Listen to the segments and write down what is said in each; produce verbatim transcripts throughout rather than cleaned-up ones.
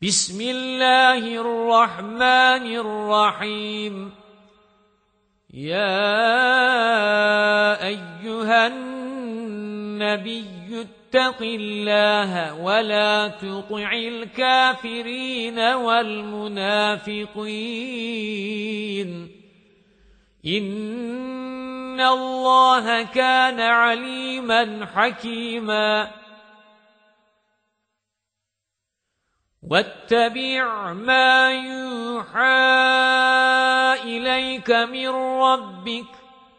بسم الله الرحمن الرحيم يا أيها النبي اتق الله ولا تطع الكافرين والمنافقين إن الله كان عليما حكيما واتبع ما يوحى إليك من ربك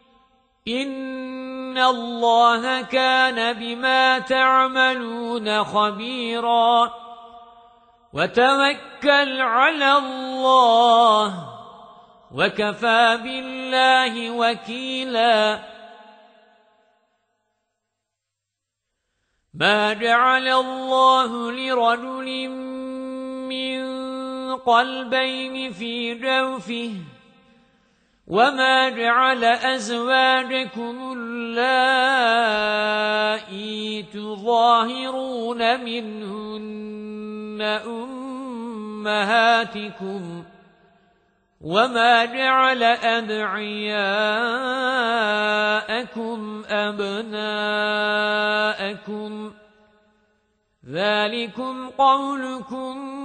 إن الله كان بما تعملون خبيرا وتوكل على الله وكفى بالله وكيلا ما جعل الله لرجل من قلبين في جوفه وما جعل أزواجكم اللائي تظاهرون منهن أمهاتكم وما جعل أدعياءكم أبناءكم ذلكم قولكم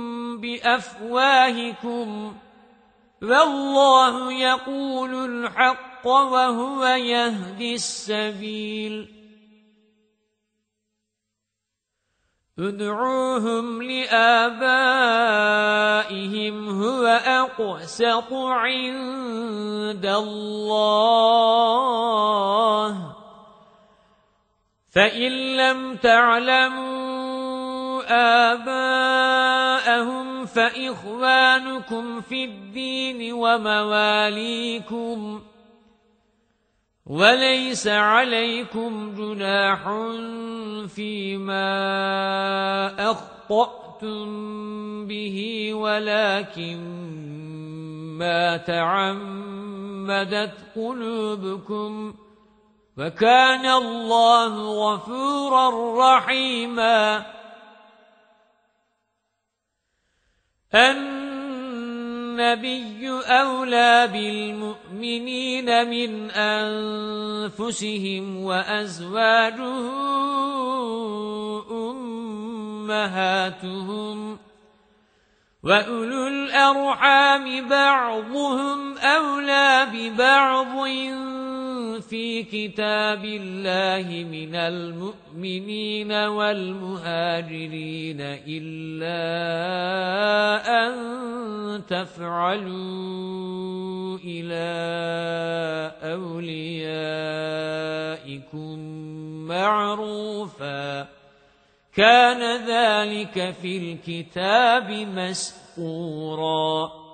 بأفواهكم والله يقول الحق وهو يهدي السبيل ادعوهم لآبائهم هو أقسط عند الله فإن لم تعلموا آباءهم فإخوانكم في الدين ومواليكم وليس عليكم جناح فيما أخطأتم به ولكن ما تعمدت قلوبكم وكان الله غفورا رحيما النبي أولى بالمؤمنين من أنفسهم وأزواجه أمهاتهم وأولو الأرحام بعضهم أولى ببعض في كتاب الله من المؤمنين والمهاجرين إلا أن تفعلوا إلى أوليائكم معروفا كان ذلك في الكتاب مسطورا